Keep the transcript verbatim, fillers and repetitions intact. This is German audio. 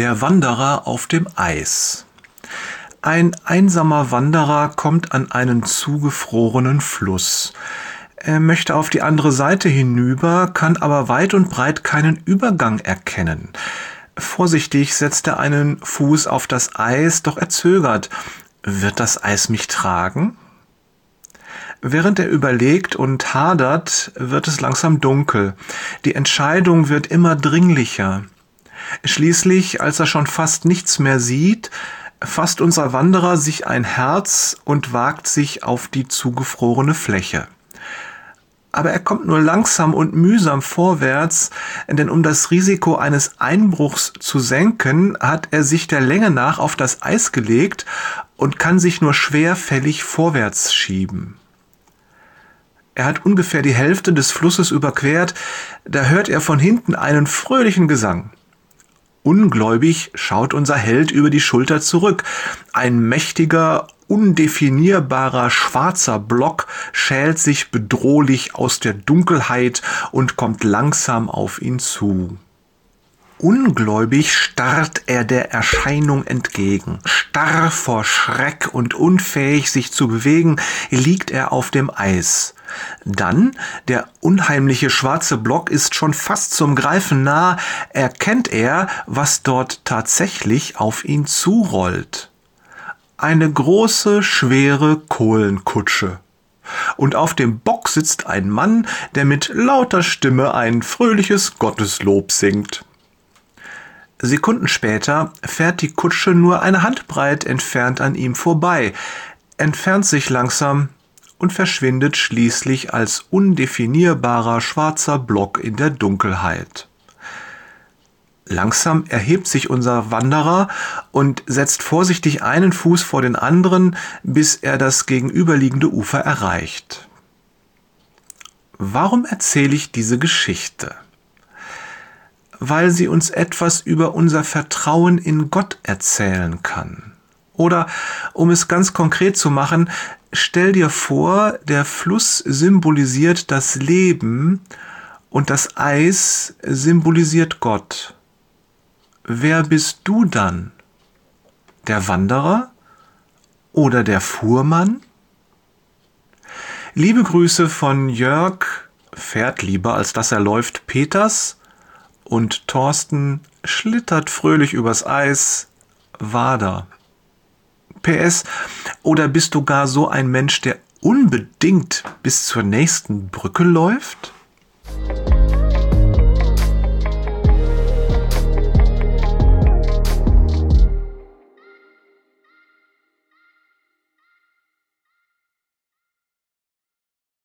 Der Wanderer auf dem Eis. Ein einsamer Wanderer kommt an einen zugefrorenen Fluss. Er möchte auf die andere Seite hinüber, kann aber weit und breit keinen Übergang erkennen. Vorsichtig setzt er einen Fuß auf das Eis, doch er zögert. Wird das Eis mich tragen? Während er überlegt und hadert, wird es langsam dunkel. Die Entscheidung wird immer dringlicher. Schließlich, als er schon fast nichts mehr sieht, fasst unser Wanderer sich ein Herz und wagt sich auf die zugefrorene Fläche. Aber er kommt nur langsam und mühsam vorwärts, denn um das Risiko eines Einbruchs zu senken, hat er sich der Länge nach auf das Eis gelegt und kann sich nur schwerfällig vorwärts schieben. Er hat ungefähr die Hälfte des Flusses überquert, da hört er von hinten einen fröhlichen Gesang. Ungläubig schaut unser Held über die Schulter zurück. Ein mächtiger, undefinierbarer schwarzer Block schält sich bedrohlich aus der Dunkelheit und kommt langsam auf ihn zu. Ungläubig starrt er der Erscheinung entgegen. Starr vor Schreck und unfähig, sich zu bewegen, liegt er auf dem Eis. Dann, der unheimliche schwarze Block ist schon fast zum Greifen nah, erkennt er, was dort tatsächlich auf ihn zurollt. Eine große, schwere Kohlenkutsche. Und auf dem Bock sitzt ein Mann, der mit lauter Stimme ein fröhliches Gotteslob singt. Sekunden später fährt die Kutsche nur eine Handbreit entfernt an ihm vorbei, entfernt sich langsam und verschwindet schließlich als undefinierbarer schwarzer Block in der Dunkelheit. Langsam erhebt sich unser Wanderer und setzt vorsichtig einen Fuß vor den anderen, bis er das gegenüberliegende Ufer erreicht. Warum erzähle ich diese Geschichte? Weil sie uns etwas über unser Vertrauen in Gott erzählen kann. Oder, um es ganz konkret zu machen, stell dir vor, der Fluss symbolisiert das Leben und das Eis symbolisiert Gott. Wer bist du dann? Der Wanderer oder der Fuhrmann? Liebe Grüße von Jörg, fährt lieber als dass er läuft, Peters, und Thorsten schlittert fröhlich übers Eis, Wader. P S. Oder bist du gar so ein Mensch, der unbedingt bis zur nächsten Brücke läuft?